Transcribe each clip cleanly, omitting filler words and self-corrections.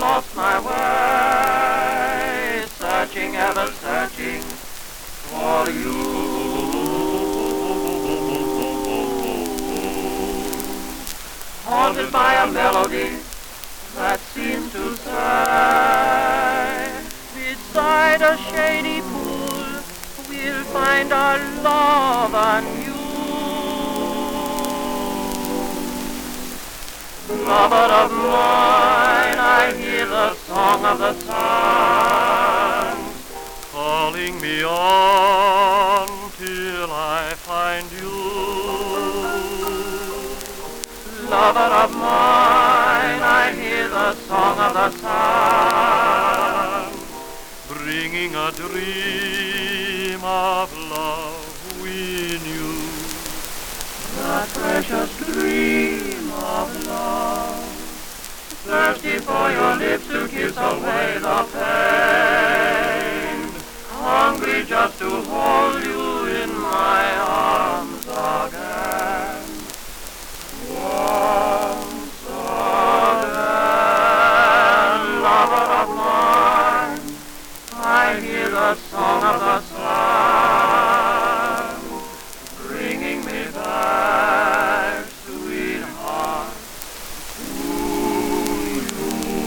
lost my way, searching, ever searching for you. Haunted by a melody that seems to say, beside a shady pool, we'll find our love anew. Lover of mine, I hear the song of the sun, calling me on till I find you. Lover of mine, I hear the song of the sun, bringing a dream of love we knew. The precious dream of love, thirsty for your lips to kiss away the pain, hungry just to hold you in my arms again. Once again, lover of mine, I hear the song of the sun, bringing me back, sweetheart, to you.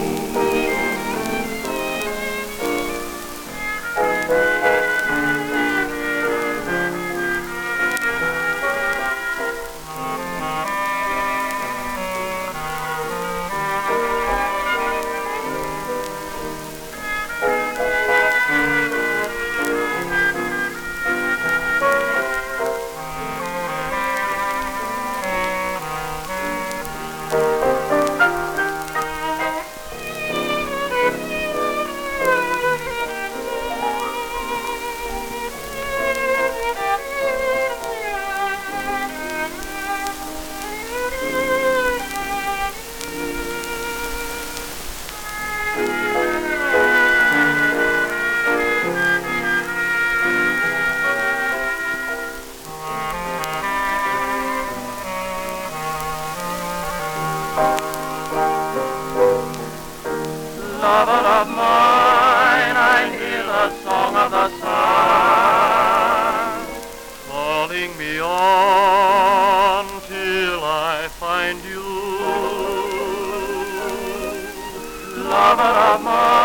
Lover of mine, I hear the song of the sun, calling me on till I find you. Lover of mine,